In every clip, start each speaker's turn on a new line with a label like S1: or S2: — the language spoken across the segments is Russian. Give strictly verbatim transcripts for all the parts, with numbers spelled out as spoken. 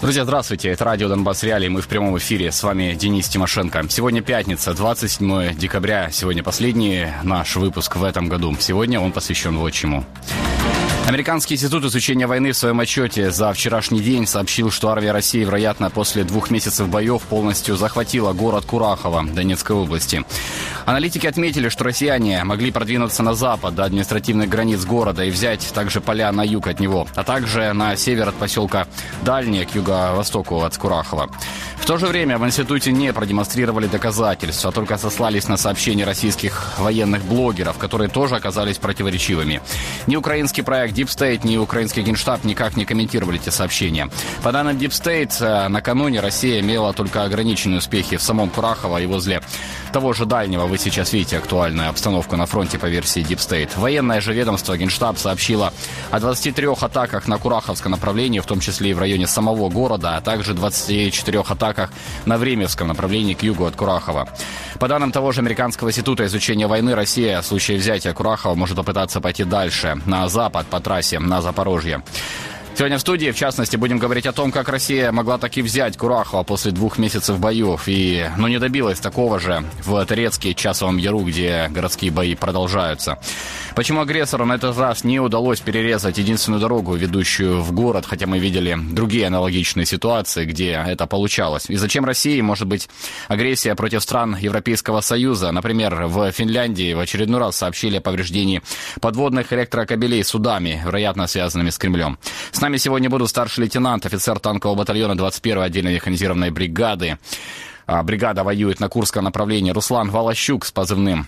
S1: Друзья, здравствуйте. Это радио «Донбасс Реалии». Мы в прямом эфире. С вами Денис Тимошенко. Сегодня пятница, двадцать седьмое декабря. Сегодня последний наш выпуск в этом году. Сегодня он посвящен вот чему. Американский институт изучения войны в своем отчете за вчерашний день сообщил, что армия России, вероятно, после двух месяцев боев полностью захватила город Курахово Донецкой области. Аналитики отметили, что россияне могли продвинуться на запад до административных границ города и взять также поля на юг от него, а также на север от поселка Дальнее к юго-востоку от Курахова. В то же время в институте не продемонстрировали доказательств, а только сослались на сообщения российских военных блогеров, которые тоже оказались противоречивыми. Ни украинский проект Deep State, ни украинский генштаб никак не комментировали эти сообщения. По данным Deep State, накануне Россия имела только ограниченные успехи в самом Курахово и возле того же Дальнего. Вы сейчас видите актуальную обстановку на фронте по версии Deep State. Военное же ведомство Генштаб сообщило о двадцати трёх атаках на Кураховском направлении, в том числе и в районе самого города, а также двадцати четырёх атаках на Времевском направлении к югу от Курахова. По данным того же Американского института изучения войны, Россия в случае взятия Курахова может попытаться пойти дальше, на запад, по трассе на Запорожье. Сегодня в студии, в частности, будем говорить о том, как Россия могла таки взять Курахово после двух месяцев боев и, ну, не добилась такого же в Торецке, Часовом Яру, где городские бои продолжаются. Почему агрессору на этот раз не удалось перерезать единственную дорогу, ведущую в город, хотя мы видели другие аналогичные ситуации, где это получалось? И зачем России может быть агрессия против стран Европейского Союза? Например, в Финляндии в очередной раз сообщили о повреждении подводных электрокабелей судами, вероятно, связанными с Кремлем. С нами сегодня будут старший лейтенант, офицер танкового батальона двадцать первой отдельной механизированной бригады. Бригада воюет на Курском направлении. Руслан Волощук с позывным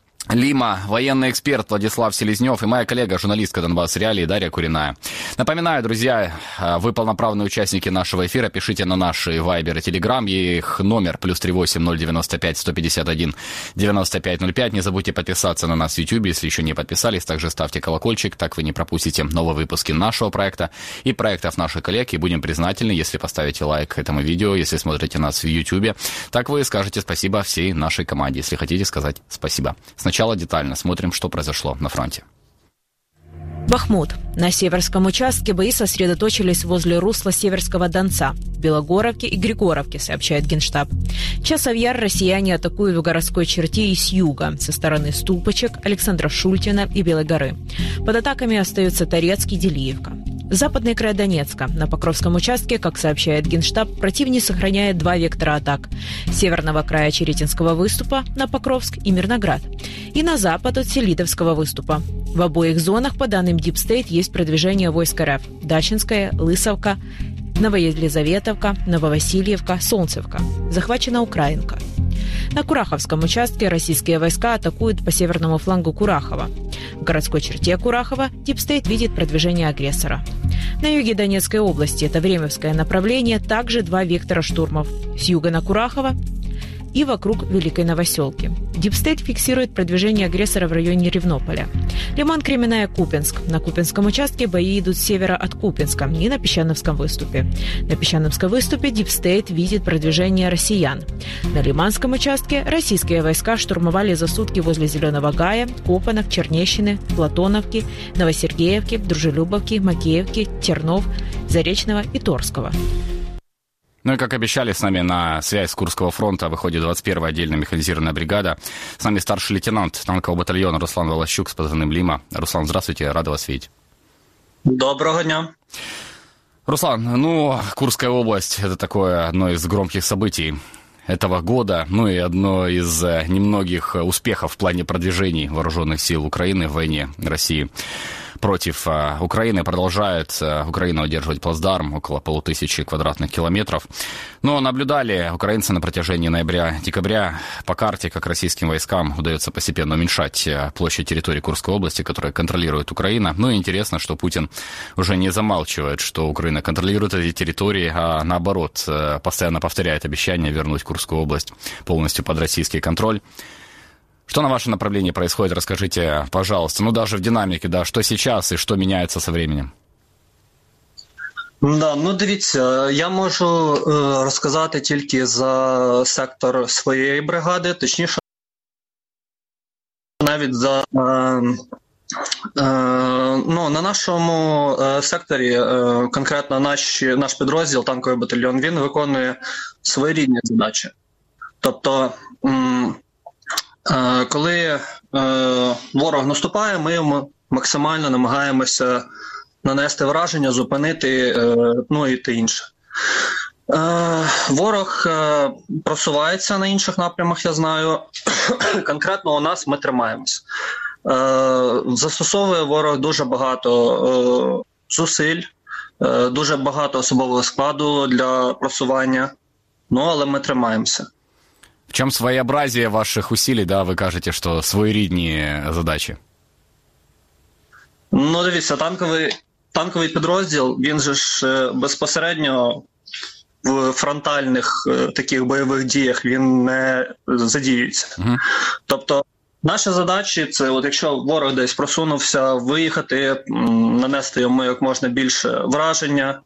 S1: Лима, военный эксперт Владислав Селезнев и моя коллега, журналистка «Донбасс Реалии» Дарья Куриная. Напоминаю, друзья, вы полноправные участники нашего эфира. Пишите на наши Вайбер и Телеграм. Их номер плюс три восемь ноль девяносто пять сто пятьдесят один девяносто пять ноль пять. Не забудьте подписаться на нас в Ютьюбе, если еще не подписались. Также ставьте колокольчик, так вы не пропустите новые выпуски нашего проекта и проектов наших коллег. И будем признательны, если поставите лайк этому видео, если смотрите нас в Ютьюбе. Так вы скажете спасибо всей нашей команде, если хотите сказать спасибо. Сначала детально смотрим, что произошло на фронте.
S2: Бахмут. На Северском участке бои сосредоточились возле русла Северского Донца, Белогоровки и Григоровки, сообщает Генштаб. Часов Яр россияне атакуют в городской черте и с юга, со стороны Ступочек, Александра Шультина и Белой горы. Под атаками остаются Торецкий, Делиевка. Западный край Донецка. На Покровском участке, как сообщает Генштаб, противник сохраняет два вектора атак. Северного края Черетинского выступа на Покровск и Мирноград. И на запад от Селидовского выступа. В обоих зонах, по данным Deep State, есть продвижение войск РФ. Дачинская, Лысовка, Новоелизаветовка, Нововасильевка, Солнцевка. Захвачена Украинка. На Кураховском участке российские войска атакуют по северному флангу Курахова. В городской черте Курахова Deep State видит продвижение агрессора. На юге Донецкой области, это Времевское направление, также два вектора штурмов. С юга на Курахово и вокруг Великой Новоселки. Deep State фиксирует продвижение агрессора в районе Ревнополя. Лиман, Кременная, Купенск. На Купенском участке бои идут с севера от Купенска и на Песчановском выступе. На Песчановском выступе Deep State видит продвижение россиян. На Лиманском участке российские войска штурмовали за сутки возле Зеленого Гая, Копанок, Чернещины, Платоновки, Новосергеевки, Дружелюбовки, Макеевки, Тернов, Заречного и Торского.
S1: Ну и, как обещали, с нами на связь с Курского фронта выходит двадцать первая отдельная механизированная бригада. С нами старший лейтенант танкового батальона Руслан Волощук с позывным Лима. Руслан, здравствуйте, рада вас видеть.
S3: Доброго дня.
S1: Руслан, ну, Курская область – это такое одно из громких событий этого года, ну и одно из немногих успехов в плане продвижений вооруженных сил Украины в войне России против uh, Украины. Продолжает uh, Украина удерживать плацдарм около полутысячи квадратных километров. Но наблюдали украинцы на протяжении ноября-декабря по карте, как российским войскам удается постепенно уменьшать uh, площадь территории Курской области, которую контролирует Украина. Ну и интересно, что Путин уже не замалчивает, что Украина контролирует эти территории, а наоборот, uh, постоянно повторяет обещание вернуть Курскую область полностью под российский контроль. Что на вашем направлении происходит, расскажите, пожалуйста. Ну, даже в динаміці, да, що зараз і що міняється з временем?
S3: Да, ну дивіться, я можу е, розказати тільки за сектор своєї бригади, точніше, навіть за е, Ну, на нашому секторі, конкретно наш, наш підрозділ, танковий батальйон, він виконує своєрідні задачі. Тобто, коли ворог наступає, ми йому максимально намагаємося нанести враження, зупинити, ну і те інше. Ворог просувається на інших напрямах, я знаю. Конкретно у нас ми тримаємось. Застосовує ворог дуже багато зусиль, дуже багато особового складу для просування, ну, але ми тримаємося.
S1: В чому своєобразие ваших усилий, да, ви кажете, що своєрідні задачі?
S3: Ну, дивіться, танковий, танковий підрозділ, він же ж безпосередньо в фронтальних таких бойових діях він не задіюється. Угу. Тобто, наші задачі – це, от якщо ворог десь просунувся, виїхати, нанести йому як можна більше враження,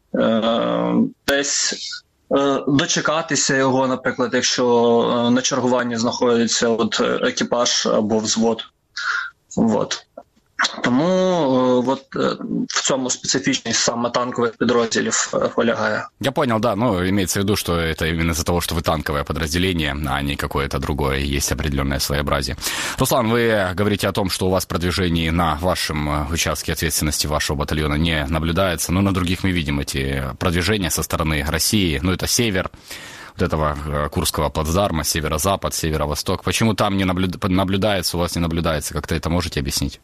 S3: десь дочекатися його, наприклад, якщо на чергуванні знаходиться от екіпаж або взвод. От. Тому вот в цьому специфичность саме танковых підрозділів полягає.
S1: Я понял, да, ну, имеется в виду, что это именно из-за того, что вы танковое подразделение, а не какое-то другое, есть определенное своеобразие. Руслан, вы говорите о том, что у вас продвижений на вашем участке ответственности вашего батальона не наблюдается, но на других мы видим эти продвижения со стороны России, ну, это север, вот этого Курского плацдарма, северо-запад, северо-восток. Почему там не наблюдается, у вас не наблюдается, как-то это можете объяснить?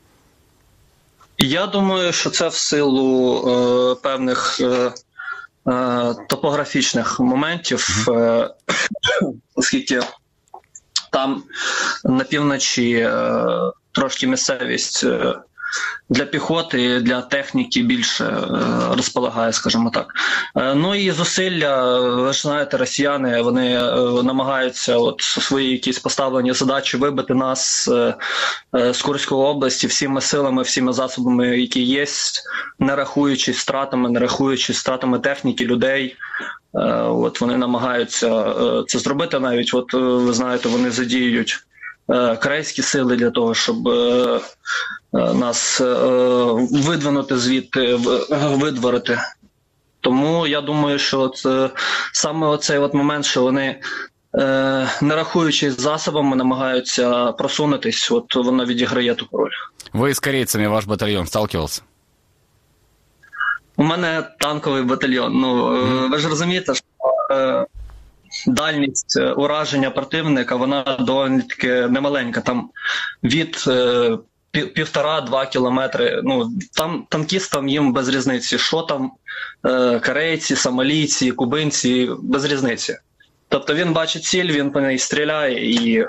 S3: Я думаю, що це в силу е, певних е, е, топографічних моментів, е, оскільки там на півночі е, трошки місцевість е, для піхоти, для техніки більше е, розполагає, скажімо так. Е, ну і зусилля, ви ж знаєте, росіяни, вони е, намагаються от свої якісь поставлені задачі вибити нас е, е, з Курської області всіми силами, всіми засобами, які є, не рахуючись втратами, не рахуючись втратами техніки, людей. Е, от вони намагаються е, це зробити навіть, от ви знаєте, вони задіють корейські сили для того, щоб е, нас е, видвинути звідти, видворити. Тому я думаю, що це, саме оцей от момент, що вони, е, не рахуючись засобами, намагаються просунутись, от воно відіграє таку роль.
S1: Ви з корейцями, ваш батальйон сталкивався?
S3: У мене танковий батальйон. Ну, mm. ви ж розумієте, що е, дальність ураження противника, вона доволі таки немаленька, там від е, півтора-два кілометри, ну, там танкістам їм без різниці, що там е, корейці, сомалійці, кубинці, без різниці. Тобто він бачить ціль, він по неї стріляє і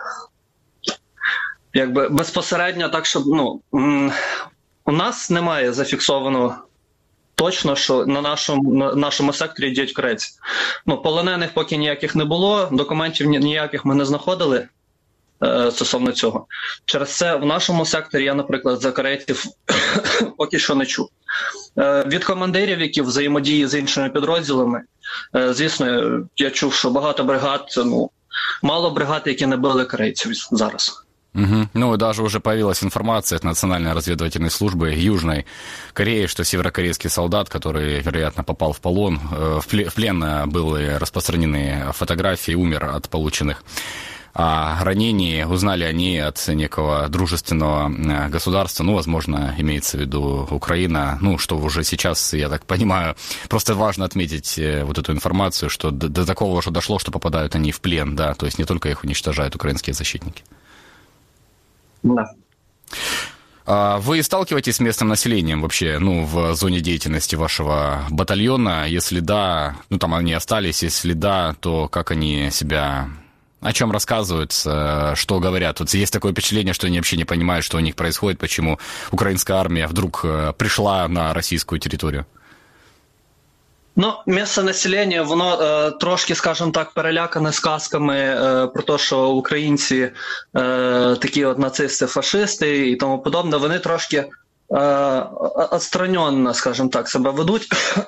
S3: якби безпосередньо так, щоб, ну, м- у нас немає зафіксованого точно, що на нашому, на нашому секторі діють корейці. Ну, полонених поки ніяких не було, документів ніяких ми не знаходили е, стосовно цього. Через це в нашому секторі я, наприклад, за корейців поки що не чув. Е, від командирів, які взаємодії з іншими підрозділами, е, звісно, я чув, що багато бригад, ну, мало бригад, які не били корейців зараз.
S1: Угу. Ну, даже уже появилась информация от Национальной разведывательной службы Южной Кореи, что северокорейский солдат, который, вероятно, попал в полон, в плен были распространены фотографии, умер от полученных ранений. Узнали они от некого дружественного государства, ну, возможно, имеется в виду Украина, ну, что уже сейчас, я так понимаю, просто важно отметить вот эту информацию, что до, до такого уже дошло, что попадают они в плен, да, то есть не только их уничтожают украинские защитники.
S3: Да.
S1: Вы сталкиваетесь с местным населением вообще, ну, в зоне деятельности вашего батальона? Если да, ну, там они остались, если да, то как они себя, о чем рассказывают, что говорят? Вот есть такое впечатление, что они вообще не понимают, что у них происходит, почему украинская армия вдруг пришла на российскую территорию.
S3: Ну, місце населення, воно е, трошки, скажімо так, перелякане сказками е, про те, що українці е, такі от нацисти, фашисти і тому подобне, вони трошки е, відсторонено, скажімо так, себе ведуть.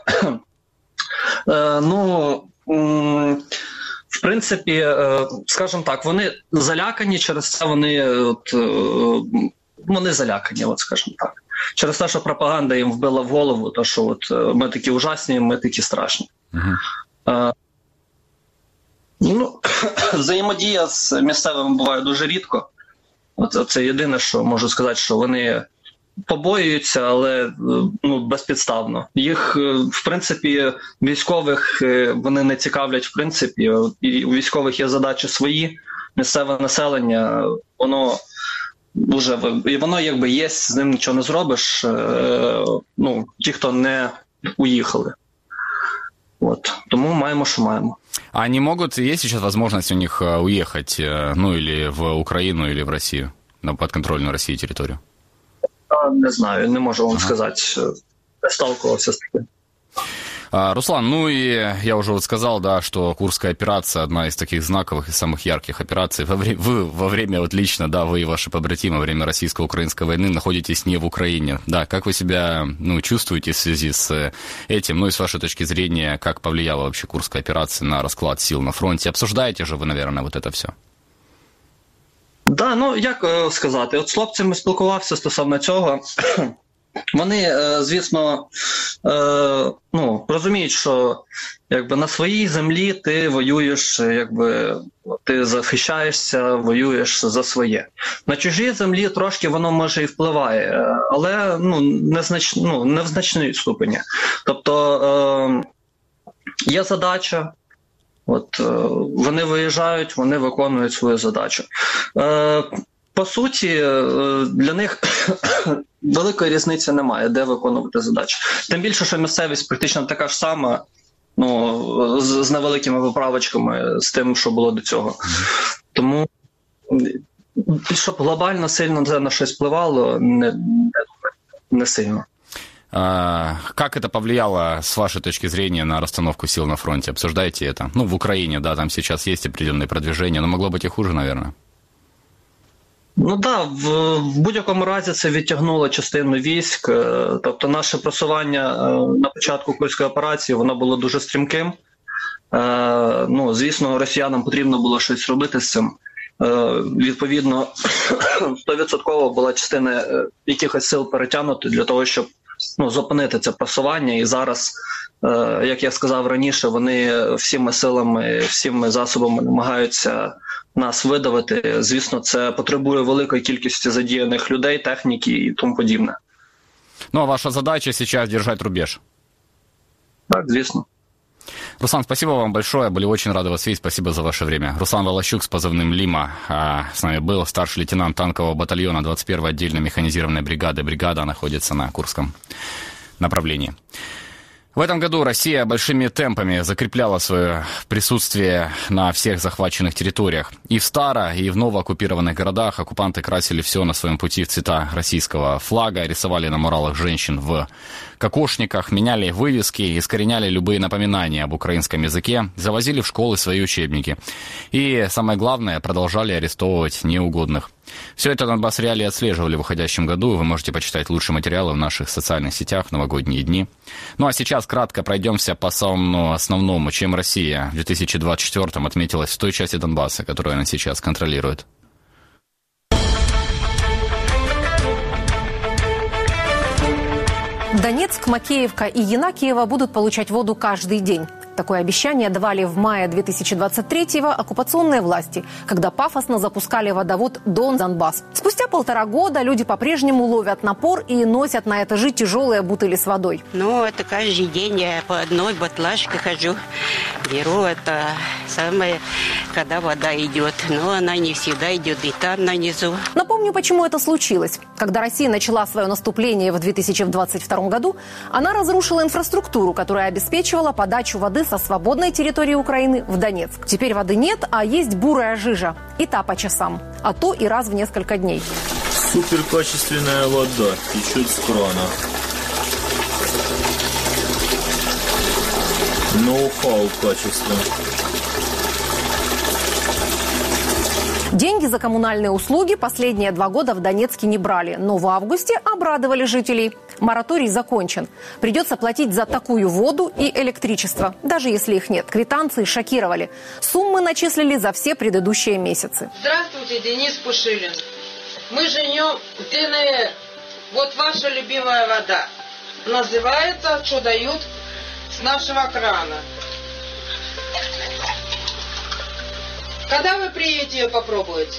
S3: е, ну, м, в принципі, е, скажімо так, вони залякані, через це вони от, е, вони залякані, от скажімо так. Через те, що пропаганда їм вбила в голову, то що от ми такі ужасні, ми такі страшні. Uh-huh. А, ну, взаємодія з місцевими буває дуже рідко. От це єдине, що можу сказати, що вони побоюються, але ну, безпідставно. Їх, в принципі, військових вони не цікавлять, в принципі. І у військових є задачі свої. Місцеве населення, воно дуже, і воно якби є, з ним нічого не зробиш. Ну, ті, хто не уїхали. Вот. Тому маємо, що маємо.
S1: А они могут, есть сейчас возможность у них уехать, ну, или в Украину, или в Россию, на подконтрольную России территорию?
S3: Не знаю, не можу вам ага. сказати. Не сталкивався з таким.
S1: Руслан, ну и я уже вот сказал, да, что Курская операция одна из таких знаковых и самых ярких операций. Во время, вы во время, вот лично, да, вы и ваши побратимы во время российско-украинской войны находитесь не в Украине. Да, как вы себя, ну, чувствуете в связи с этим? Ну и с вашей точки зрения, как повлияла вообще Курская операция на расклад сил на фронте? Обсуждаете же вы, наверное, вот это все?
S3: Да, ну, як сказати, от з хлопцями спілкувався стосовно цього. Вони, звісно, ну, розуміють, що якби на своїй землі ти воюєш, якби ти захищаєшся, воюєш за своє. На чужій землі трошки воно може і впливає, але ну, не, знач... ну, не в значній ступені. Тобто є задача, от, вони виїжджають, вони виконують свою задачу. По суті, для них великої різниці немає, де виконувати задачі. Тим більше, що місцевість практично така ж сама, ну, з, з невеликими виправочками, з тим, що було до цього. Тому, щоб глобально сильно це на щось впливало, не, не сильно.
S1: А, как это повлияло, с вашей точки зрения, на расстановку сил на фронте? Обсуждаете это? Ну, в Украине, да, там сейчас есть определенные продвижения, но могло быть и хуже, наверное.
S3: Ну так, в, в будь-якому разі це відтягнуло частину військ. Тобто наше просування на початку Курської операції, воно було дуже стрімким. Ну, звісно, росіянам потрібно було щось робити з цим. Відповідно, сто відсотків була частина якихось сил перетягнути для того, щоб ну, зупинити це просування. І зараз, як я сказав раніше, вони всіми силами, всіми засобами намагаються нас видавити. Звісно, це потребує великої кількості задіяних людей, техніки і тому подібне.
S1: Ну, а ваша задача сейчас держать рубеж?
S3: Так, звісно.
S1: Руслан, спасибо вам большое, были очень рады вас видеть, спасибо за ваше время. Руслан Волощук с позывным «Лима» а, с нами был, старший лейтенант танкового батальона двадцать первой отдельной механизированной бригады. Бригада находится на Курском направлении. В этом году Россия большими темпами закрепляла свое присутствие на всех захваченных территориях. И в старо, и в новооккупированных городах оккупанты красили все на своем пути в цвета российского флага, рисовали на муралах женщин в кокошниках, меняли вывески, искореняли любые напоминания об украинском языке, завозили в школы свои учебники. И, самое главное, продолжали арестовывать неугодных. Все это Донбасс Реалии отслеживали в уходящем году. Вы можете почитать лучшие материалы в наших социальных сетях в новогодние дни. Ну а сейчас кратко пройдемся по самому основному, чем Россия в две тысячи двадцать четвёртом отметилась в той части Донбасса, которую она сейчас контролирует.
S4: Донецк, Макеевка и Янакиево будут получать воду каждый день. Такое обещание давали в мае две тысячи двадцать третьего оккупационные власти, когда пафосно запускали водовод Дон-Донбасс. Спустя полтора года люди по-прежнему ловят напор и носят на этажи тяжелые бутыли с водой.
S5: Ну, это каждый день я по одной баклажке хожу, беру это самое, когда вода идет. Но она не всегда идет и там, на низу.
S4: Напомню, почему это случилось. Когда Россия начала свое наступление в две тысячи двадцать втором году, она разрушила инфраструктуру, которая обеспечивала подачу воды со свободной территории Украины в Донецк. Теперь воды нет, а есть бурая жижа. И та по часам. А то и раз в несколько дней.
S6: Суперкачественная вода течет с крана. Ноу-хау качества.
S4: Деньги за коммунальные услуги последние два года в Донецке не брали, но в августе обрадовали жителей. Мораторий закончен. Придется платить за такую воду и электричество, даже если их нет. Квитанции шокировали. Суммы начислили за все предыдущие месяцы.
S7: Здравствуйте, Денис Пушилин. Мы живем, вот ваша любимая вода. Называется, что дают с нашего крана. Когда вы приедете ее попробуете?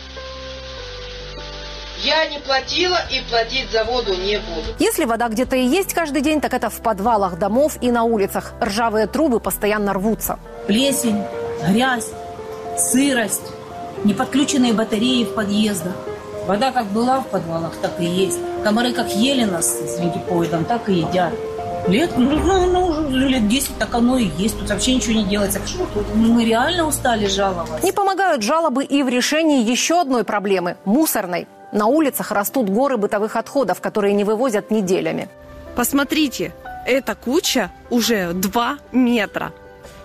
S7: Я не платила и платить за воду не буду.
S4: Если вода где-то и есть каждый день, так это в подвалах домов и на улицах. Ржавые трубы постоянно рвутся.
S8: Плесень, грязь, сырость, неподключенные батареи в подъездах. Вода как была в подвалах, так и есть. Комары как ели нас с ледипоидом, так и едят. Лет, ну, ну, уже лет десять так оно и есть. Тут вообще ничего не делается. Мы реально устали жаловаться.
S4: Не помогают жалобы и в решении еще одной проблемы – мусорной. На улицах растут горы бытовых отходов, которые не вывозят неделями.
S9: Посмотрите, эта куча уже два метра.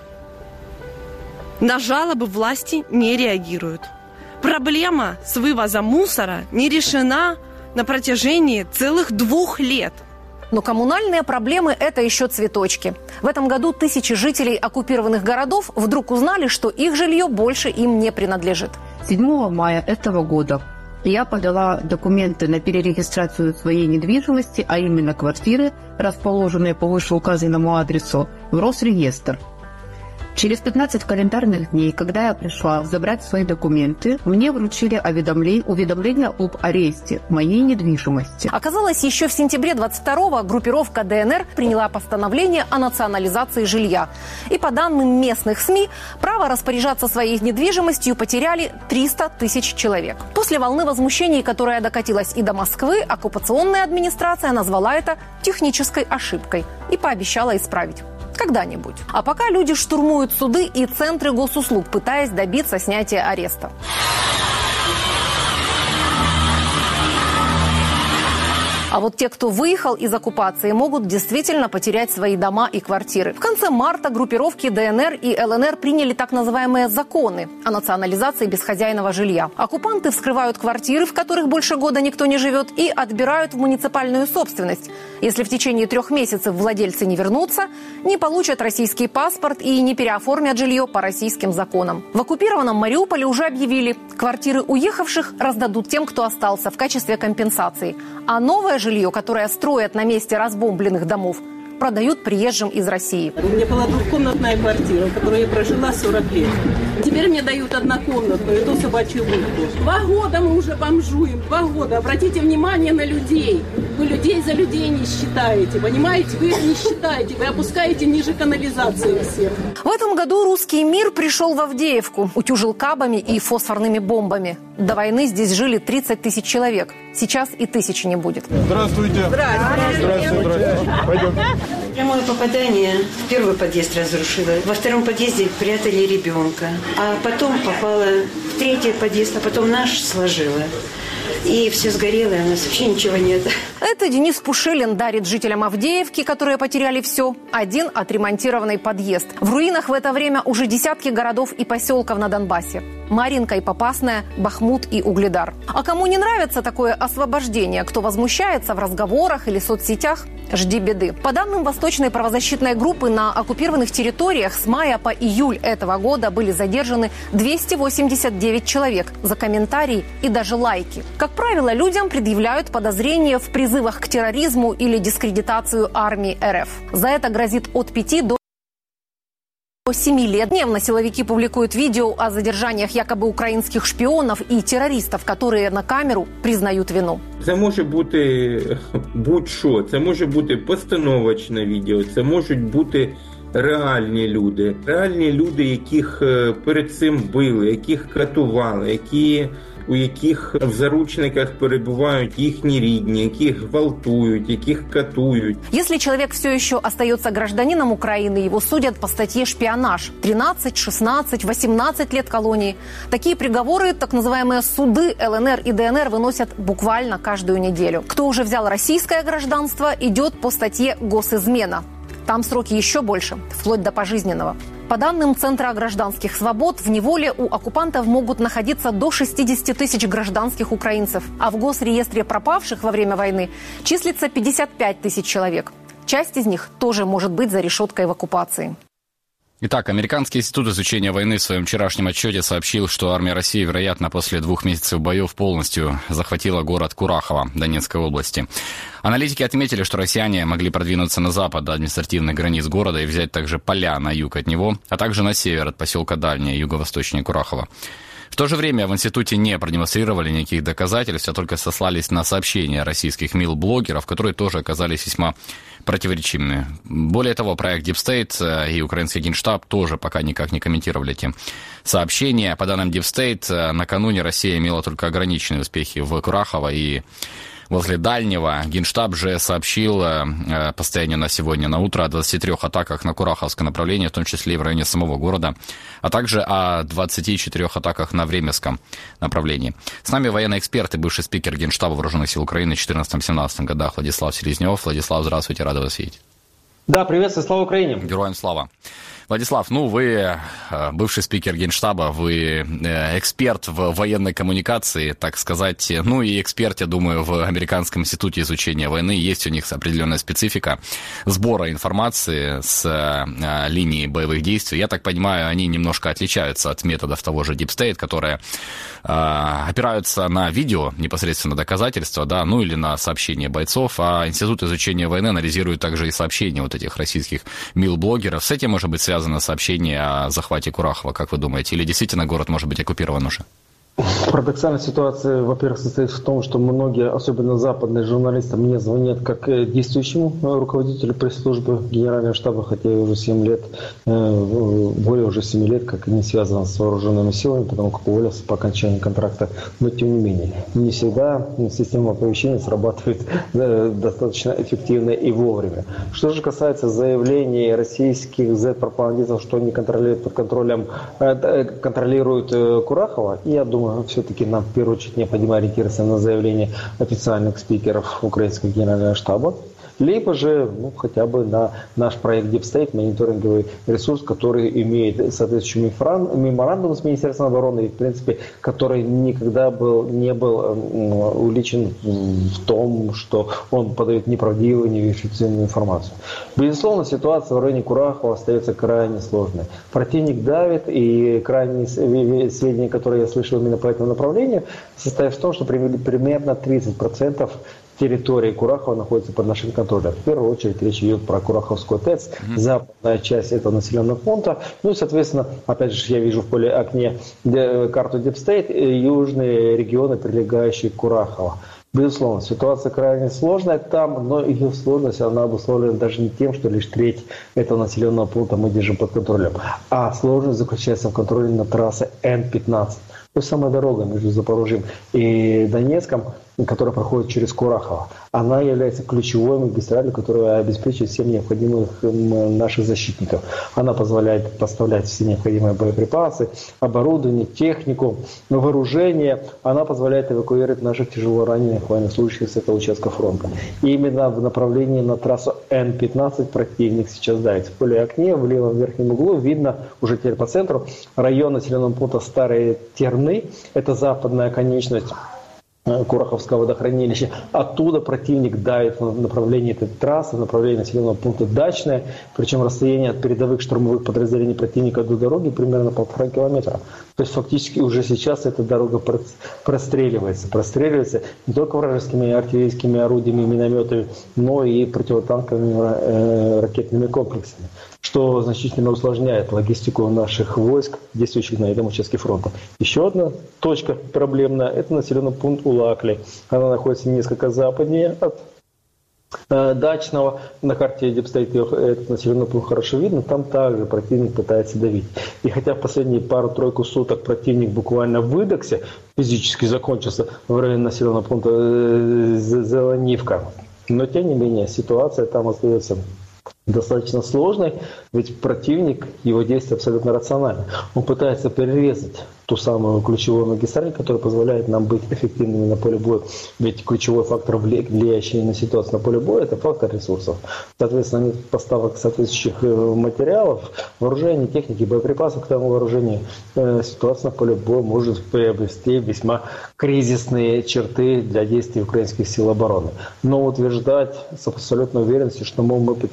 S9: На жалобы власти не реагируют. Проблема с вывозом мусора не решена на протяжении целых двух лет.
S4: Но коммунальные проблемы – это еще цветочки. В этом году тысячи жителей оккупированных городов вдруг узнали, что их жилье больше им не принадлежит.
S10: седьмого мая этого года я подала документы на перерегистрацию своей недвижимости, а именно квартиры, расположенные по вышеуказанному адресу, в Росреестр. Через пятнадцать календарных дней, когда я пришла забрать свои документы, мне вручили уведомление, уведомление об аресте моей недвижимости.
S4: Оказалось, еще в сентябре двадцать второго группировка ДНР приняла постановление о национализации жилья. И по данным местных СМИ, право распоряжаться своей недвижимостью потеряли триста тысяч человек. После волны возмущений, которая докатилась и до Москвы, оккупационная администрация назвала это технической ошибкой и пообещала исправить. Когда-нибудь. А пока люди штурмуют суды и центры госуслуг, пытаясь добиться снятия ареста. А вот те, кто выехал из оккупации, могут действительно потерять свои дома и квартиры. В конце марта группировки ДНР и ЛНР приняли так называемые законы о национализации бесхозяйного жилья. Оккупанты вскрывают квартиры, в которых больше года никто не живет, и отбирают в муниципальную собственность. Если в течение трех месяцев владельцы не вернутся, не получат российский паспорт и не переоформят жилье по российским законам. В оккупированном Мариуполе уже объявили, квартиры уехавших раздадут тем, кто остался, в качестве компенсации. А новое жилье, которое строят на месте разбомбленных домов, продают приезжим из России.
S11: У меня была двухкомнатная квартира, в которой я прожила сорок лет. Теперь мне дают однокомнатную, и ту собачью будку. Два года мы уже бомжуем, два года. Обратите внимание на людей. Вы людей за людей не считаете, понимаете? Вы их не считаете, вы опускаете ниже канализации всех.
S4: В этом году русский мир пришел в Авдеевку, утюжил кабами и фосфорными бомбами. До войны здесь жили тридцать тысяч человек. Сейчас и тысячи не будет.
S12: Здравствуйте.
S11: Здравствуйте.
S12: Здравствуйте. Здравствуйте. Пойдем.
S13: Прямое попадание. Первый подъезд разрушило. Во втором подъезде прятали ребенка. А потом попала в третий подъезд, а потом наш сложила. И все сгорело, и у нас вообще ничего нет.
S4: Это Денис Пушилин дарит жителям Авдеевки, которые потеряли все, один отремонтированный подъезд. В руинах в это время уже десятки городов и поселков на Донбассе. Маринка и Попасная, Бахмут и Угледар. А кому не нравится такое освобождение, кто возмущается в разговорах или соцсетях, жди беды. По данным Восточной правозащитной группы, на оккупированных территориях с мая по июль этого года были задержаны двести восемьдесят девять человек за комментарии и даже лайки. Как правило, людям предъявляют подозрения в призывах к терроризму или дискредитацию армии РФ. За это грозит от пяти до семи лет. Дневно силовики публикуют видео о задержаниях якобы українських шпіонів і терористів, які на камеру признають вину.
S14: Це може бути будь-що. Це може бути постановочне відео, це можуть бути реальні люди. Реальні люди, яких перед цим били, яких катували, які... у яких в заручниках перебувають їхні рідні, яких гвалтують, яких катують.
S4: Если человек все еще остается гражданином Украины, его судят по статье «Шпионаж». тринадцать, шестнадцать, восемнадцать лет колонии. Такие приговоры так называемые суды ЛНР и ДНР выносят буквально каждую неделю. Кто уже взял российское гражданство, идет по статье «Госизмена». Там сроки еще больше, вплоть до пожизненного. По данным Центра гражданских свобод, в неволе у оккупантов могут находиться до шестьдесят тысяч гражданских украинцев, а в госреестре пропавших во время войны числится пятьдесят пять тысяч человек. Часть из них тоже может быть за решеткой в оккупации.
S1: Итак, Американский институт изучения войны в своем вчерашнем отчете сообщил, что армия России, вероятно, после двух месяцев боев полностью захватила город Курахово Донецкой области. Аналитики отметили, что россияне могли продвинуться на запад до административных границ города и взять также поля на юг от него, а также на север от поселка Дальнее, юго-восточнее Курахово. В то же время в институте не продемонстрировали никаких доказательств, а только сослались на сообщения российских мил-блогеров, которые тоже оказались весьма противоречивыми. Более того, проект Deep State и украинский Генштаб тоже пока никак не комментировали эти сообщения. По данным Deep State, накануне Россия имела только ограниченные успехи в Курахово и возле Дальнего. Генштаб же сообщил э, по состоянию на сегодня на утро о двадцати трёх атаках на Кураховское направление, в том числе и в районе самого города, а также о двадцати четырёх атаках на Временском направлении. С нами военный эксперт и бывший спикер Генштаба Вооруженных сил Украины в четырнадцатом-семнадцатом годах Владислав Селезнёв. Владислав, здравствуйте, рады вас видеть.
S15: Да, приветствую, слава Украине.
S1: Героям слава. Владислав, ну вы бывший спикер Генштаба, вы эксперт в военной коммуникации, так сказать, ну и эксперт, я думаю, в Американском институте изучения войны. Есть у них определенная специфика сбора информации с линии боевых действий. Я так понимаю, они немножко отличаются от методов того же Deep State, которые опираются на видео, непосредственно доказательства, да, ну или на сообщения бойцов, а Институт изучения войны анализирует также и сообщения вот этих российских мил-блогеров. С этим может быть связано связано сообщение о захвате Курахова, как вы думаете? Или действительно город может быть оккупирован уже?
S15: Парадоксальная ситуация, во-первых, состоит в том, что многие, особенно западные журналисты, мне звонят как действующему руководителю пресс-службы Генерального штаба, хотя я уже семь лет, более уже семи лет, как не связан с вооруженными силами, потому как уволился по окончании контракта. Но тем не менее, не всегда система оповещения срабатывает достаточно эффективно и вовремя. Что же касается заявлений российских зет-пропагандистов, что они контролируют под контролем, контролируют Курахово, я думаю, все-таки нам в первую очередь необходимо ориентироваться на заявления официальных спикеров украинского генерального штаба, либо же ну, хотя бы на наш проект Deep State, мониторинговый ресурс, который имеет соответствующий меморандум с Министерством обороны и, в принципе, который никогда был, не был уличен в том, что он подает неправдивую, неверифицированную информацию. Безусловно, ситуация в районе Курахова остается крайне сложной. Противник давит, и крайние сведения, которые я слышал именно по этому направлению, состоят в том, что примерно тридцать процентов территории Курахова находится под нашим контролем. В первую очередь речь идет про Кураховскую ТЭЦ, mm-hmm. западная часть этого населенного пункта. Ну и, соответственно, опять же, я вижу в поле окне карту Deep State, южные регионы, прилегающие к Курахово. Безусловно, ситуация крайне сложная там, но ее сложность, она обусловлена даже не тем, что лишь треть этого населенного пункта мы держим под контролем, а сложность заключается в контроле на трассе Н пятнадцать. То есть самая дорога между Запорожьем и Донецком, которая проходит через Курахово, она является ключевой магистралью, которая обеспечивает всем необходимых наших защитников. Она позволяет поставлять все необходимые боеприпасы, оборудование, технику, вооружение. Она позволяет эвакуировать наших тяжелораненых военнослужащих с этого участка фронта. И именно в направлении на трассу Н пятнадцать противник сейчас давит. В поле окне в левом верхнем углу видно уже теперь по центру район населенного пункта Старые Терны. Это западная конечность Кураховского водохранилища. Оттуда противник давит в направлении этой трассы, в направлении населенного пункта Дачное. Причем расстояние от передовых штурмовых подразделений противника до дороги примерно полтора километра. То есть фактически уже сейчас эта дорога простреливается. Простреливается не только вражескими артиллерийскими орудиями, минометами, но и противотанковыми ракетными комплексами, что значительно усложняет логистику наших войск, действующих на этом участке фронта. Еще одна точка проблемная – это населенный пункт Улакли. Она находится несколько западнее от э, Дачного. На карте Deep State этот населенный пункт хорошо видно. Там также противник пытается давить. И хотя в последние пару-тройку суток противник буквально выдохся, физически закончился в районе населенного пункта э, Зеленивка, но тем не менее ситуация там остается достаточно сложной, ведь противник, его действия абсолютно рациональны. Он пытается перерезать ту самую ключевую магистраль, которая позволяет нам быть эффективными на поле боя. Ведь ключевой фактор, влияющий на ситуацию на поле боя, это фактор ресурсов. Соответственно, нет поставок соответствующих материалов, вооружений, техники, боеприпасов к тому вооружению. Ситуация на поле боя может приобрести весьма кризисные черты для действий украинских сил обороны. Но утверждать с абсолютной уверенностью, что мол, мы потеряли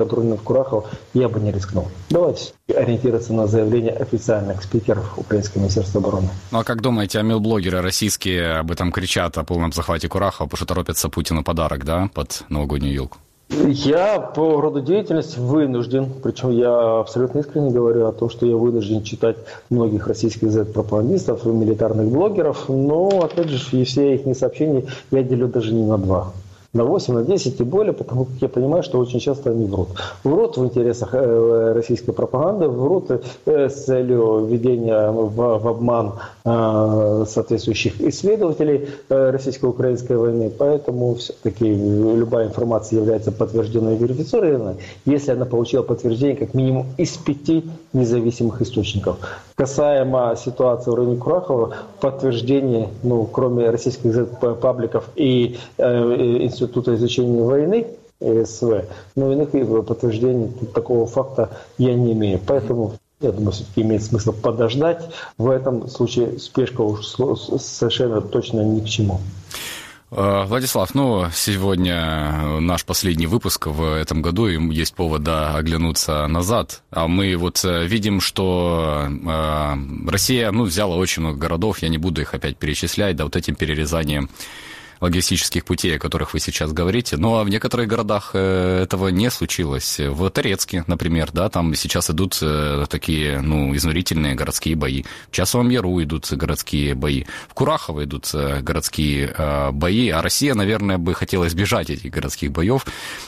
S15: подконтрольных Курахова, я бы не рискнул. Давайте ориентироваться на заявления официальных спикеров Украинского министерства обороны.
S1: Ну а как думаете, амил-блогеры российские об этом кричат, о полном захвате Курахова, потому что торопятся Путину подарок, да, под новогоднюю елку?
S15: Я по роду деятельности вынужден, причем я абсолютно искренне говорю о том, что я вынужден читать многих российских зет-пропагандистов, милитарных блогеров, но, опять же, и все их сообщения я делю даже не на два. На восемь, на десять и более, потому как я понимаю, что очень часто они врут. Врут в интересах российской пропаганды, врут с целью введения в, в обман соответствующих исследователей российско-украинской войны. Поэтому все-таки любая информация является подтвержденной и верифицированной, если она получила подтверждение как минимум из пяти независимых источников. Касаемо ситуации в районе Курахова, подтверждение, ну, кроме российских пабликов и э, Института изучения войны, ИСВ, но иных подтверждений такого факта я не имею. Поэтому, я думаю, все-таки имеет смысл подождать. В этом случае спешка уж совершенно точно ни к чему.
S1: Владислав, ну, сегодня наш последний выпуск в этом году, и есть повод, да, оглянуться назад. А мы вот видим, что э, Россия, ну, взяла очень много городов, я не буду их опять перечислять, да, вот этим перерезанием логистических путей, о которых вы сейчас говорите. Но в некоторых городах этого не случилось. В Торецке, например, да, там сейчас идут такие, ну, изнурительные городские бои. В Часовом Яру идут городские бои. В Курахово идут городские бои. А Россия, наверное, бы хотела избежать этих городских боев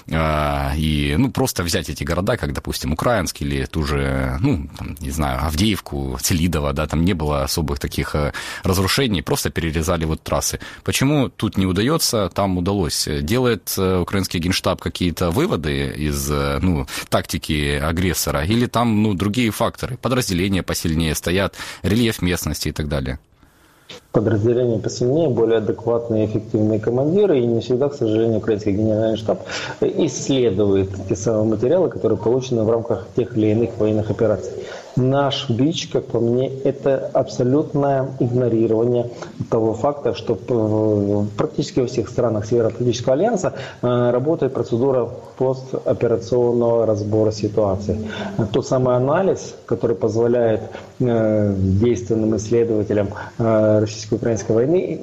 S1: и, ну, просто взять эти города, как, допустим, Украинск или ту же, ну, там, не знаю, Авдеевку, Селидово, да, там не было особых таких разрушений, просто перерезали вот трассы. Почему тут не удается, там удалось? Делает украинский генштаб какие-то выводы из, ну, тактики агрессора, или там, ну, другие факторы, подразделения посильнее стоят, рельеф местности и так далее?
S15: Подразделения посильнее, более адекватные, эффективные командиры, и не всегда, к сожалению, украинский генеральный штаб исследует те самые материалы, которые получены в рамках тех или иных военных операций. Наш бич, как по мне, это абсолютное игнорирование того факта, что практически во всех странах Североатлантического альянса работает процедура постоперационного разбора ситуации. Тот самый анализ, который позволяет действенным исследователям российско-украинской войны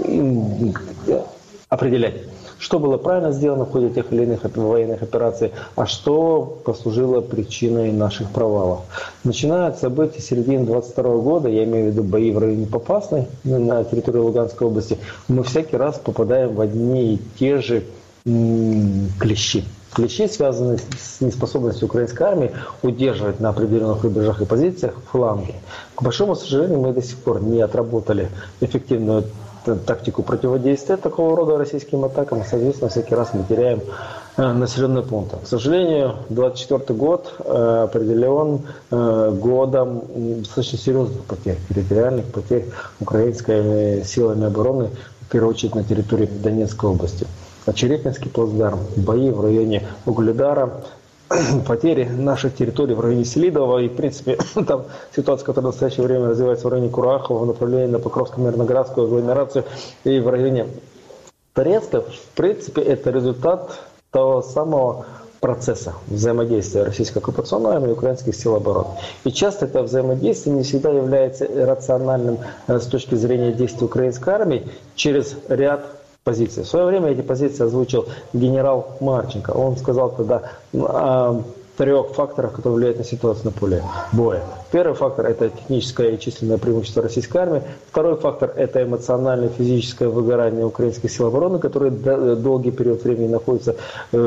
S15: определять, что было правильно сделано в ходе тех или иных военных операций, а что послужило причиной наших провалов. Начиная от событий середины двадцать второго года, я имею в виду бои в районе Попасной на территории Луганской области, мы всякий раз попадаем в одни и те же м- клещи. Клещи, связанные с неспособностью украинской армии удерживать на определенных рубежах и позициях фланги. К большому сожалению, мы до сих пор не отработали эффективную тактику противодействия такого рода российским атакам, и, соответственно, всякий раз мы теряем э, населенные пункты. К сожалению, двадцать четвёртый год э, определен э, годом достаточно серьезных потерь, территориальных потерь украинской силами обороны, в первую очередь на территории Донецкой области. Очеретинский плацдарм, бои в районе Угледара, потери наших территорий в районе Селидова и, в принципе, там ситуация, которая в настоящее время развивается в районе Курахова, в направлении на Покровско-Мирноградскую агломерацию и в районе Торецка, в принципе, это результат того самого процесса взаимодействия российской оккупационной армии и украинских сил обороны. И часто это взаимодействие не всегда является рациональным с точки зрения действий украинской армии через ряд позиции. В свое время эти позиции озвучил генерал Марченко. Он сказал тогда о трех факторах, которые влияют на ситуацию на поле боя. Первый фактор – это техническое и численное преимущество российской армии. Второй фактор – это эмоциональное и физическое выгорание украинских сил обороны, которые долгий период времени находятся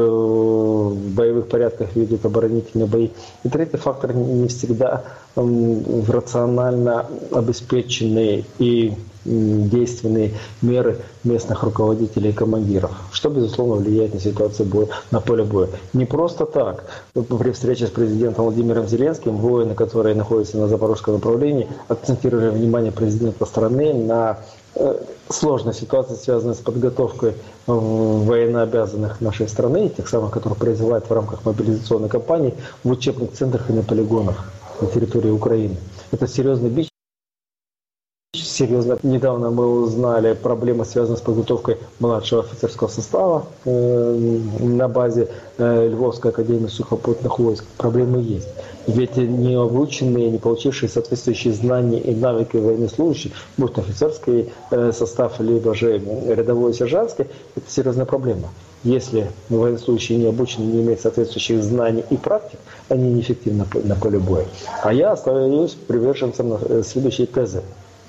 S15: в боевых порядках, ведут оборонительные бои. И третий фактор – не всегда рационально обеспеченные и действенные меры местных руководителей и командиров, что, безусловно, влияет на ситуацию боя, на поле боя. Не просто так. При встрече с президентом Владимиром Зеленским воины, которые находятся на запорожском направлении, акцентировали внимание президента страны на сложной ситуации, связанной с подготовкой военнообязанных нашей страны, тех самых, которые призывают в рамках мобилизационной кампании в учебных центрах и на полигонах на территории Украины. Это серьезный бич, серьезно. Недавно мы узнали проблемы, связанные с подготовкой младшего офицерского состава э, на базе э, Львовской академии сухопутных войск. Проблемы есть. Ведь не обученные, не получившие соответствующие знания и навыки военнослужащих, будь то офицерский э, состав, либо же рядовой сержантский, это серьезная проблема. Если военнослужащие не обучены, не имеют соответствующих знаний и практик, они неэффективны на поле боя. А я остаюсь приверженцем следующей тезы.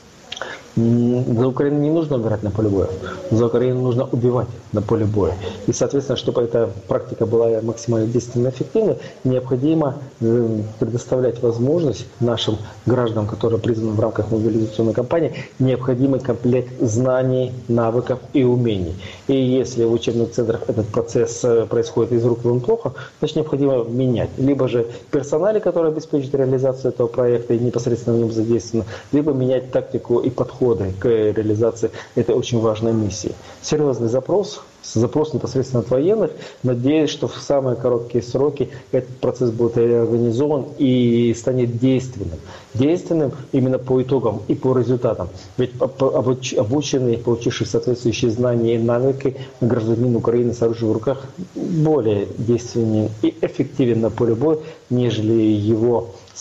S15: За Украину не нужно умирать на поле боя, за Украину нужно убивать на поле боя. И, соответственно, чтобы эта практика была максимально действенной и эффективной, необходимо предоставлять возможность нашим гражданам, которые призваны в рамках мобилизационной кампании, необходимый комплект знаний, навыков и умений. И если в учебных центрах этот процесс происходит из рук вон плохо, значит необходимо менять. Либо же персонали, который обеспечит реализацию этого проекта и непосредственно в нем задействован, либо менять тактику и подход к реализации этой очень важной миссии. Серьезный запрос, запрос непосредственно от военных. Надеюсь, что в самые короткие сроки этот процесс будет реорганизован и станет действенным. Действенным именно по итогам и по результатам. Ведь обученный, получивший соответствующие знания и навыки гражданин Украины с оружием в руках более действенен и эффективен на поле боя, нежели его с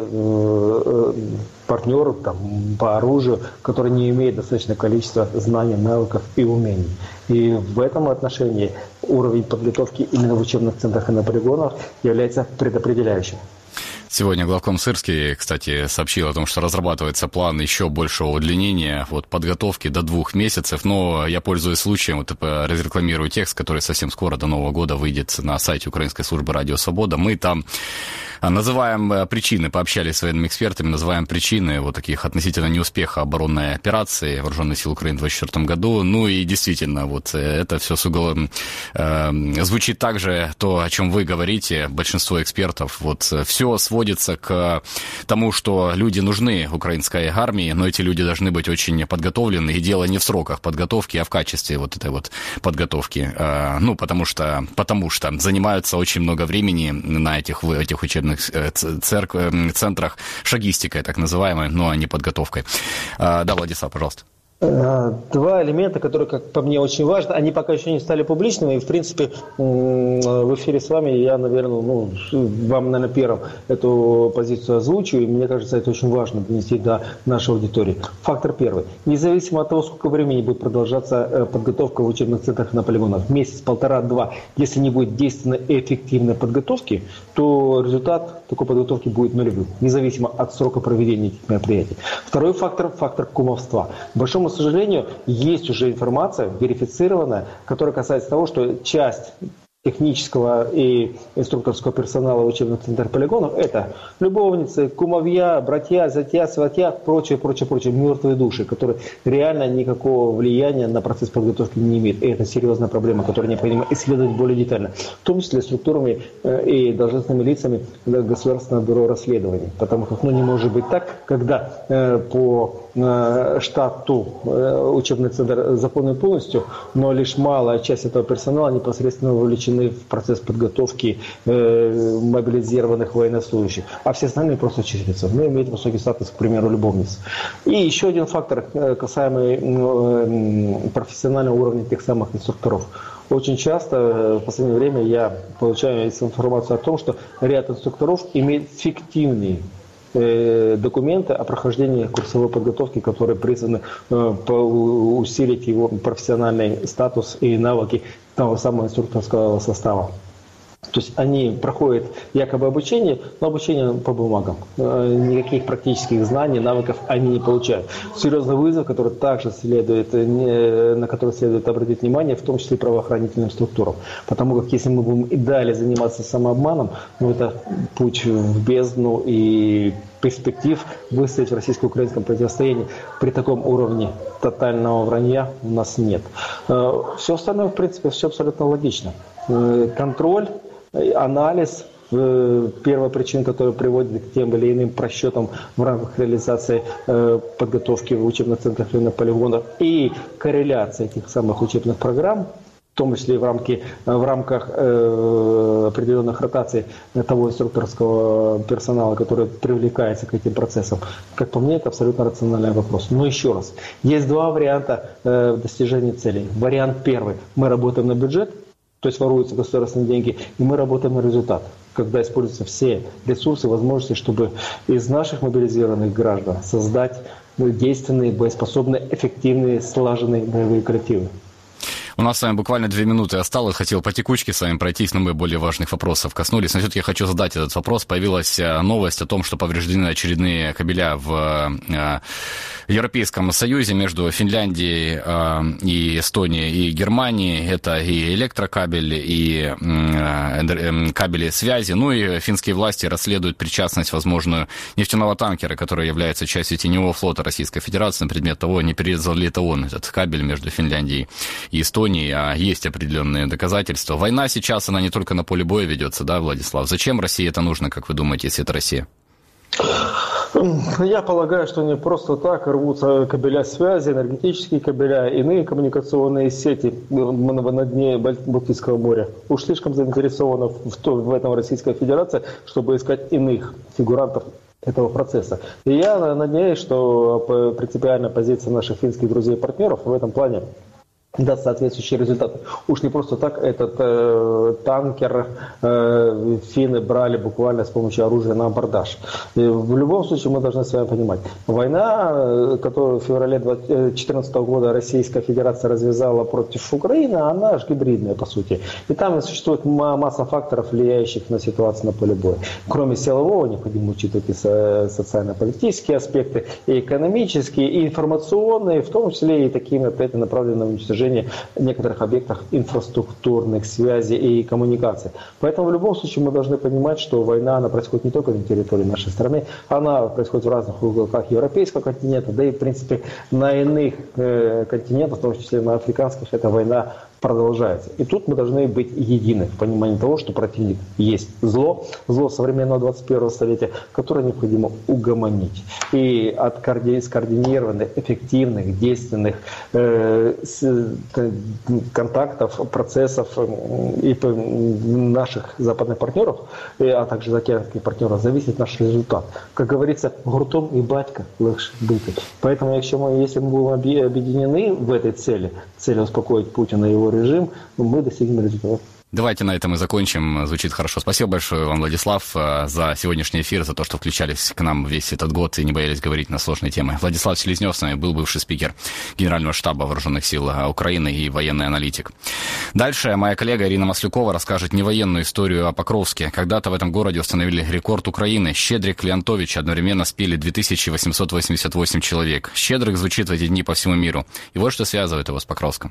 S15: э, партнеров там, по оружию, который не имеет достаточное количество знаний, навыков и умений. И в этом отношении уровень подготовки именно в учебных центрах и на полигонах является предопределяющим.
S1: Сегодня главком Сырский, кстати, сообщил о том, что разрабатывается план еще большего удлинения вот, подготовки до двух месяцев. Но я, пользуясь случаем, вот, разрекламирую текст, который совсем скоро до Нового года выйдет на сайте Украинской службы «Радио Свобода». Мы там называем причины, пообщались с военными экспертами, называем причины вот таких относительно неуспеха оборонной операции Вооруженных сил Украины в двадцать четвёртом году. Ну и действительно, вот это все с уголом, э, звучит так же, то, о чем вы говорите, большинство экспертов, вот все сводится к тому, что люди нужны украинской армии, но эти люди должны быть очень подготовлены, и дело не в сроках подготовки, а в качестве вот этой вот подготовки. Э, ну, потому что, потому что занимаются очень много времени на этих, этих учебных церкв, центрах шагистикой, так называемой, но не подготовкой. Да, Владислав, пожалуйста.
S15: Два элемента, которые, как по мне, очень важны. Они пока еще не стали публичными. И, в принципе, в эфире с вами я, наверное, ну, вам, наверное, первым эту позицию озвучу. И мне кажется, это очень важно донести до нашей аудитории. Фактор первый. Независимо от того, сколько времени будет продолжаться подготовка в учебных центрах на полигонах, месяц, полтора, два, если не будет действенной и эффективной подготовки, то результат такой подготовки будет нулевым, независимо от срока проведения этих мероприятий. Второй фактор – фактор кумовства. К большому к сожалению, есть уже информация верифицированная, которая касается того, что часть технического и инструкторского персонала учебных центров полигонов – это любовницы, кумовья, братья, зятья, сватья, прочее, прочее, прочее, мертвые души, которые реально никакого влияния на процесс подготовки не имеют. И это серьезная проблема, которую необходимо исследовать более детально, в том числе структурами и должностными лицами Государственного бюро расследований. Потому что ну, не может быть так, когда э, по э, штату э, учебный центр заполнен полностью, но лишь малая часть этого персонала непосредственно вовлечена в процесс подготовки э, мобилизированных военнослужащих, а все остальные просто числятся, но имеют высокий статус, к примеру, любовниц. И еще один фактор, касаемый э, профессионального уровня тех самых инструкторов. Очень часто в последнее время я получаю информацию о том, что ряд инструкторов имеет фиктивные документы о прохождении курсовой подготовки, которые призваны усилить его профессиональный статус и навыки того самого инструкторского состава. То есть они проходят якобы обучение, но обучение по бумагам. Никаких практических знаний, навыков они не получают. Серьезный вызов, который также следует, на который следует обратить внимание, в том числе и правоохранительным структурам. Потому как если мы будем и далее заниматься самообманом, ну, это путь в бездну, и перспектив выстоять в российско-украинском противостоянии при таком уровне тотального вранья у нас нет. Все остальное, в принципе, все абсолютно логично. Контроль, анализ первопричин, которые приводят к тем или иным просчетам в рамках реализации подготовки в учебных центрах и на полигонах, и корреляция этих самых учебных программ том числе и в, рамки, в рамках э, определенных ротаций того инструкторского персонала, который привлекается к этим процессам. Как по мне, это абсолютно рациональный вопрос. Но еще раз, есть два варианта э, достижения целей. Вариант первый. Мы работаем на бюджет, то есть воруются государственные деньги, и мы работаем на результат, когда используются все ресурсы, возможности, чтобы из наших мобилизированных граждан создать действенные, боеспособные, эффективные, слаженные боевые коллективы.
S1: У нас с вами буквально две минуты осталось. Хотел по текучке с вами пройтись, но мы более важных вопросов коснулись. Но все-таки я хочу задать этот вопрос. Появилась новость о том, что повреждены очередные кабеля в Европейском Союзе между Финляндией и Эстонией и Германией. Это и электрокабель, и кабели связи. Ну и финские власти расследуют причастность возможную нефтяного танкера, который является частью теневого флота Российской Федерации, на предмет того, не перерезал ли это он, этот кабель между Финляндией и Эстонией. А есть определенные доказательства. Война сейчас, она не только на поле боя ведется, да, Владислав? Зачем России это нужно, как вы думаете, если это Россия?
S15: Я полагаю, что не просто так рвутся кабеля связи, энергетические кабеля, иные коммуникационные сети на дне Балтийского моря. Уж слишком заинтересована в, то, в этом Российская Федерация, чтобы искать иных фигурантов этого процесса. И я надеюсь, что принципиальная позиция наших финских друзей и партнеров в этом плане даст соответствующий результат. Уж не просто так этот э, танкер э, финны брали буквально с помощью оружия на абордаж. И в любом случае мы должны с вами понимать, война, которую в феврале две тысячи четырнадцатого года Российская Федерация развязала против Украины, она же гибридная по сути. И там существует масса факторов, влияющих на ситуацию на поле боя. Кроме силового, необходимо учитывать и социально-политические аспекты, и экономические, и информационные, в том числе и такие мероприятия, направленные на уничтожение некоторых объектов инфраструктурных связей и коммуникаций. Поэтому в любом случае мы должны понимать, что война, она происходит не только на территории нашей страны, она происходит в разных уголках европейского континента, да и в принципе на иных э, континентах, в том числе на африканских, эта война продолжается. И тут мы должны быть едины в понимании того, что противник есть зло, зло современного двадцать первого столетия, которое необходимо угомонить. И от скоординированных, эффективных, действенных э, с, контактов, процессов и наших западных партнеров, а также заокеанских партнеров, зависит наш результат. Как говорится, гуртом и батька легче бити. Поэтому, если мы, если мы будем объединены в этой цели, цели успокоить Путина и его режим, мы достигнем результата.
S1: Давайте на этом и закончим. Звучит хорошо. Спасибо большое вам, Владислав, за сегодняшний эфир, за то, что включались к нам весь этот год и не боялись говорить на сложные темы. Владислав Селезнев с нами был, бывший спикер Генерального штаба Вооруженных сил Украины и военный аналитик. Дальше моя коллега Ирина Маслюкова расскажет не военную историю о Покровске. Когда-то в этом городе установили рекорд Украины. Щедрик, Леонтович одновременно спели две тысячи восемьсот восемьдесят восемь человек. Щедрик звучит в эти дни по всему миру. И вот что связывает его с Покровском.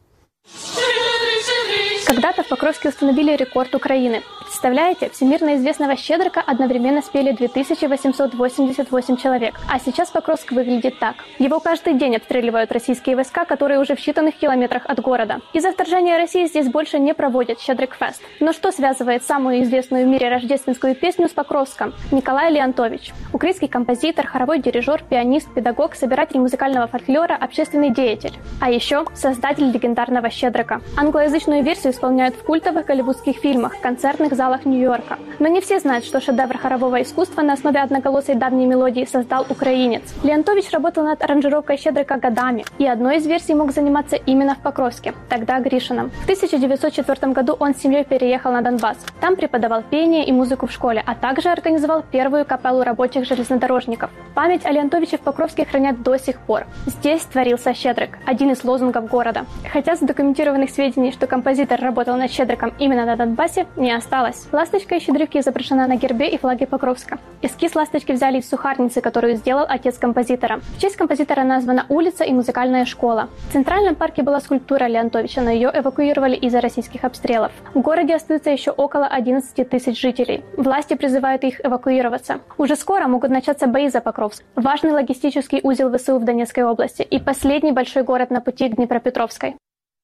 S16: Когда-то в Покровске установили рекорд Украины. Представляете, всемирно известного Щедрика одновременно спели две тысячи восемьсот восемьдесят восемь человек. А сейчас Покровск выглядит так. Его каждый день обстреливают российские войска, которые уже в считанных километрах от города. Из-за вторжения России здесь больше не проводят Щедрик-фест. Но что связывает самую известную в мире рождественскую песню с Покровском? Николай Леонтович. Украинский композитор, хоровой дирижер, пианист, педагог, собиратель музыкального фольклора, общественный деятель. А еще создатель легендарного Щедрика. Англоязычную версию исполняют в культовых голливудских фильмах, концертных залах Нью-Йорка. Но не все знают, что шедевр хорового искусства на основе одноголосой давней мелодии создал украинец. Леонтович работал над аранжировкой Щедрика годами, и одной из версий мог заниматься именно в Покровске, тогда Гришином. В тысяча девятьсот четвёртом году он с семьей переехал на Донбасс. Там преподавал пение и музыку в школе, а также организовал первую капеллу рабочих железнодорожников. Память о Леонтовиче в Покровске хранят до сих пор. Здесь творился Щедрик, один из лозунгов города. Хотя задокументированных сведений, что композитор работал над Щедриком именно на Донбассе, не осталось. Ласточка из Щедрівки изображена на гербе и флаге Покровска. Эскиз ласточки взяли из сухарницы, которую сделал отец композитора. В честь композитора названа улица и музыкальная школа. В Центральном парке была скульптура Леонтовича, но ее эвакуировали из-за российских обстрелов. В городе остается еще около одиннадцати тысяч жителей. Власти призывают их эвакуироваться. Уже скоро могут начаться бои за Покровск. Важный логистический узел ВСУ в Донецкой области и последний большой город на пути к Днепропетровской.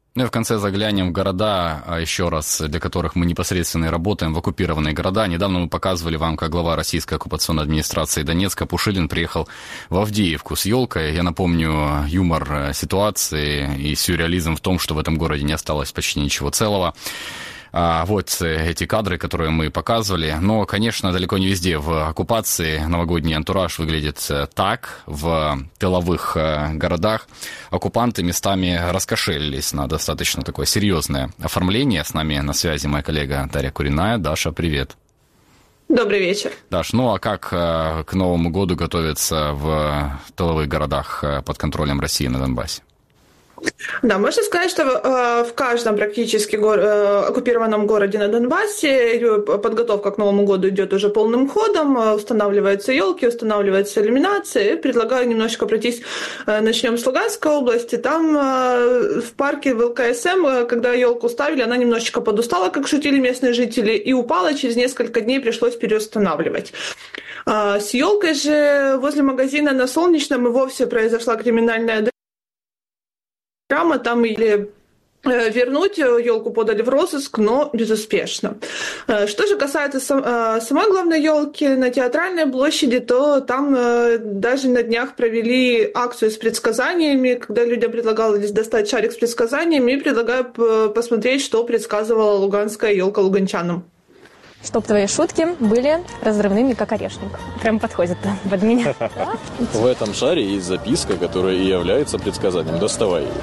S1: Ну и в конце заглянем в города, еще раз, для которых мы непосредственно и работаем, в оккупированные города. Недавно мы показывали вам, как глава российской оккупационной администрации Донецка Пушилин приехал в Авдеевку с елкой. Я напомню, юмор ситуации и сюрреализм в том, что в этом городе не осталось почти ничего целого. А вот эти кадры, которые мы показывали. Но, конечно, далеко не везде в оккупации новогодний антураж выглядит так. В тыловых городах оккупанты местами раскошелились на достаточно такое серьезное оформление. С нами на связи моя коллега Дарья Куриная. Даша, привет.
S17: Добрый вечер.
S1: Даш, ну а как к Новому году готовиться в тыловых городах под контролем России на Донбассе?
S17: Да, можно сказать, что э, в каждом практически го- э, оккупированном городе на Донбассе подготовка к Новому году идет уже полным ходом, устанавливаются елки, устанавливается иллюминация. Предлагаю немножечко пройтись, э, начнем с Луганской области. Там э, в парке в эл ка эс эм, когда елку ставили, она немножечко подустала, как шутили местные жители, и упала, через несколько дней пришлось переустанавливать. Э, с елкой же возле магазина на Солнечном и вовсе произошла криминальная драма, там или вернуть елку подали в розыск, но безуспешно. Что же касается самой главной елки на Театральной площади, то там даже на днях провели акцию с предсказаниями, когда людям предлагалось достать шарик с предсказаниями, и предлагаю посмотреть, что предсказывала луганская елка луганчанам.
S18: Чтоб твои шутки были разрывными, как орешник. Прям подходит под меня.
S19: В этом шаре есть записка, которая и является предсказанием. Доставай ее.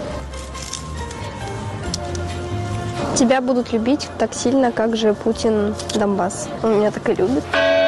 S18: Тебя будут любить так сильно, как же Путин Донбасс. Он меня так и любит.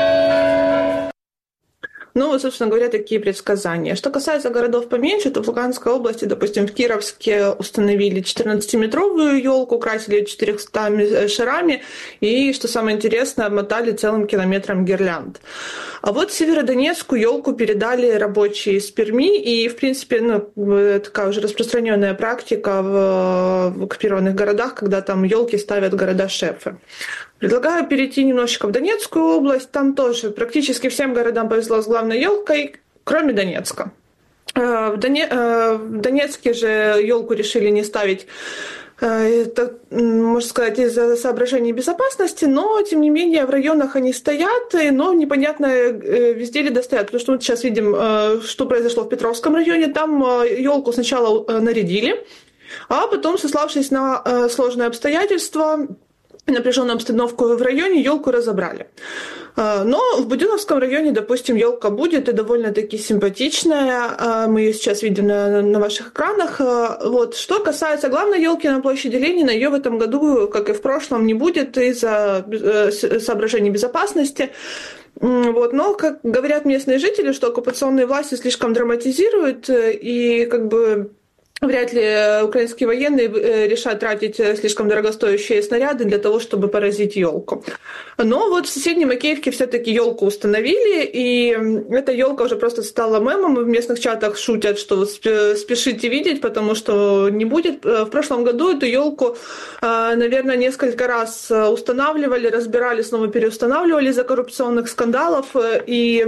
S17: Ну, вот, собственно говоря, такие предсказания. Что касается городов поменьше, то в Луганской области, допустим, в Кировске установили четырнадцатиметровую елку, украсили четырехстами шарами и, что самое интересное, обмотали целым километром гирлянд. А вот Северодонецкую елку передали рабочие из Перми, и, в принципе, ну, такая уже распространенная практика в, в оккупированных городах, когда там елки ставят города-шефы. Предлагаю перейти немножечко в Донецкую область. Там тоже практически всем городам повезло с главной елкой, кроме Донецка. В Донецке же елку решили не ставить, это, можно сказать, из-за соображений безопасности, но, тем не менее, в районах они стоят, но непонятно, везде ли достоят, потому что мы сейчас видим, что произошло в Петровском районе. Там елку сначала нарядили, а потом, сославшись на сложные обстоятельства, напряженную обстановку в районе, елку разобрали. Но в Буденновском районе, допустим, елка будет и довольно-таки симпатичная. Мы ее сейчас видим на, на ваших экранах. Вот. Что касается главной елки на площади Ленина, ее в этом году, как и в прошлом, не будет из-за соображений безопасности. Вот. Но, как говорят местные жители, что оккупационные власти слишком драматизируют и как бы вряд ли украинские военные решат тратить слишком дорогостоящие снаряды для того, чтобы поразить елку. Но вот в соседней Макеевке все-таки елку установили, и эта елка уже просто стала мемом. В местных чатах шутят, что спешите видеть, потому что не будет. В прошлом году эту елку, наверное, несколько раз устанавливали, разбирали, снова переустанавливали из-за коррупционных скандалов, и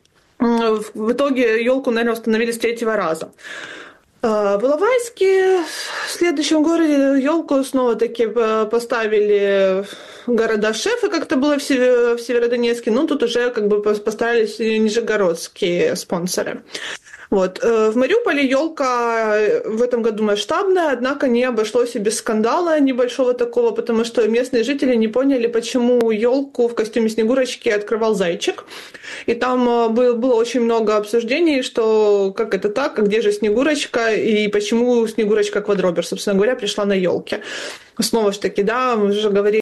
S17: в итоге елку, наверное, установили с третьего раза. В Иловайске, в следующем городе, елку снова-таки поставили города-шефы, как это было в Северодонецке, но тут уже как бы постарались нижегородские спонсоры. Вот. В Мариуполе елка в этом году масштабная, однако не обошлось и без скандала небольшого такого, потому что местные жители не поняли, почему елку в костюме Снегурочки открывал зайчик. И там было очень много обсуждений, что как это так, а где же Снегурочка, и почему Снегурочка Квадробер, собственно говоря, пришла на елке. Снова же таки, да, мы уже говорили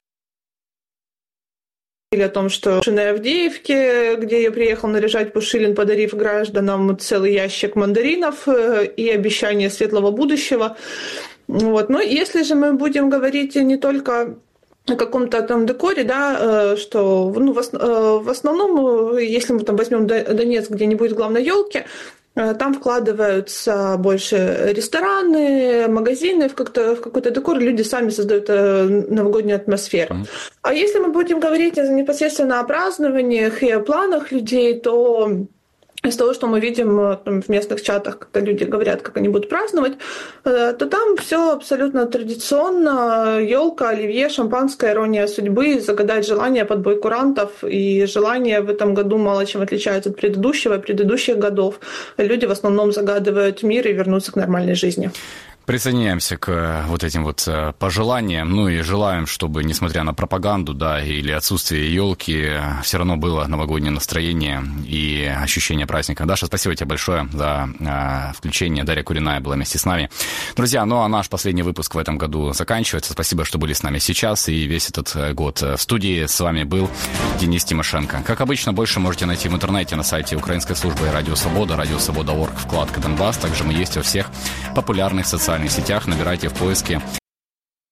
S17: о том, что в Авдеевке, где я приехал наряжать Пушилин, подарив гражданам целый ящик мандаринов и обещание светлого будущего. Вот. Но если же мы будем говорить не только о каком-то там декоре, да, что ну, в основном, если мы там возьмем Донецк, где не будет главной елки, там вкладываются больше рестораны, магазины, в, как-то, в какой-то декор, люди сами создают новогоднюю атмосферу. Mm. А если мы будем говорить непосредственно о празднованиях и о планах людей, то из того, что мы видим там, в местных чатах, когда люди говорят, как они будут праздновать, то там все абсолютно традиционно. Елка, оливье, шампанское, ирония судьбы, загадать желание, подбой курантов. И желание в этом году мало чем отличается от предыдущего и предыдущих годов. Люди в основном загадывают мир и вернуться к нормальной жизни.
S1: Присоединяемся к вот этим вот пожеланиям, ну и желаем, чтобы, несмотря на пропаганду, да, или отсутствие елки, все равно было новогоднее настроение и ощущение праздника. Даша, спасибо тебе большое за э, включение. Дарья Куриная была вместе с нами. Друзья, ну а наш последний выпуск в этом году заканчивается. Спасибо, что были с нами сейчас и весь этот год. В студии с вами был Денис Тимошенко. Как обычно, больше можете найти в интернете на сайте Украинской службы Радио Свобода, радио свобода точка орг, вкладка Донбасс. Также мы есть во всех популярных социальных сетях. Набирайте в поиске